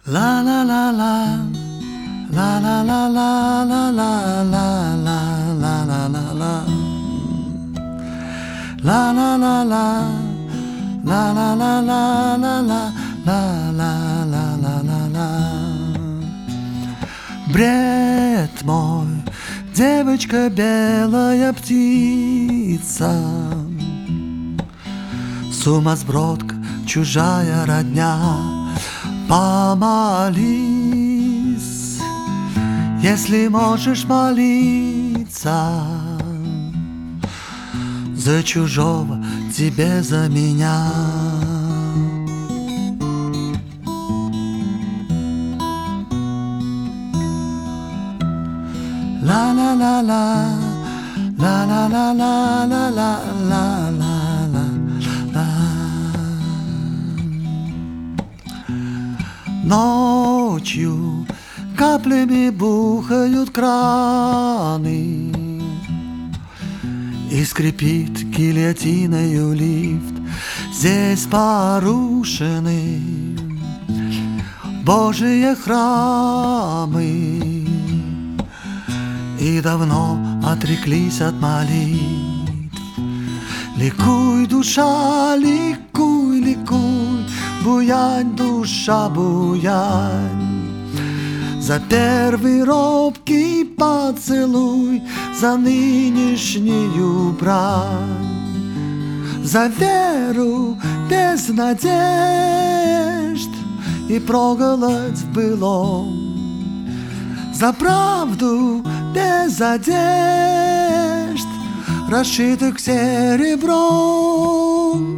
La la la la, la la la la la la la la la la la la, la la la la, la la la la la la la la la la la. Бред мой, девочка белая птица, сумасбродка, чужая родня. Помолись, если можешь молиться, за чужого тебе, за меня. Ла-ла-ла-ла, ла-ла-ла-ла-ла-ла-ла-ла. Ночью каплями бухают краны, и скрипит гильотиною лифт. Здесь порушены Божьи храмы, и давно отреклись от молитв. Ликуй, душа, ликуй, ликуй, буянь, душа, буянь, за первый робкий поцелуй, за нынешнюю брань, за веру без надежд и проголодь в былом, за правду без одежд, расшитых серебром.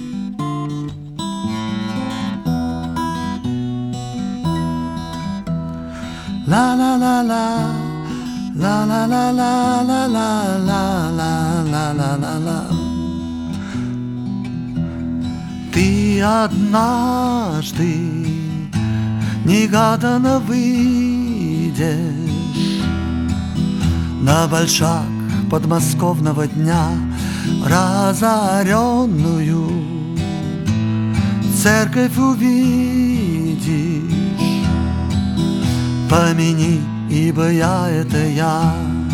Ла-ла-ла-ла, ла-ла-ла-ла-ла-ла-ла-ла-ла-ла-ла. Ты однажды негаданно выйдешь на большак подмосковного дня, разоренную церковь увидишь. Помяни, ибо я — это я.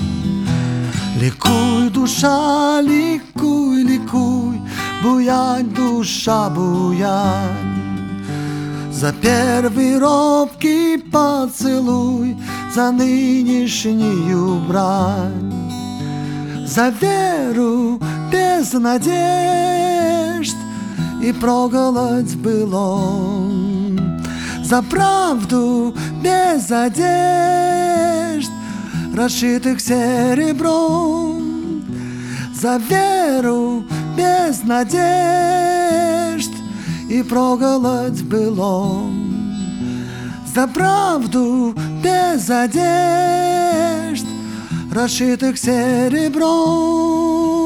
Ликуй, душа, ликуй, ликуй, буянь, душа, буянь, за первый робкий поцелуй, за нынешнюю брань, за веру без надежд и проголодь в былом, за правду без одежд, расшитых серебром, за веру без надежд и проголодь в былом, за правду без одежд, расшитых серебром.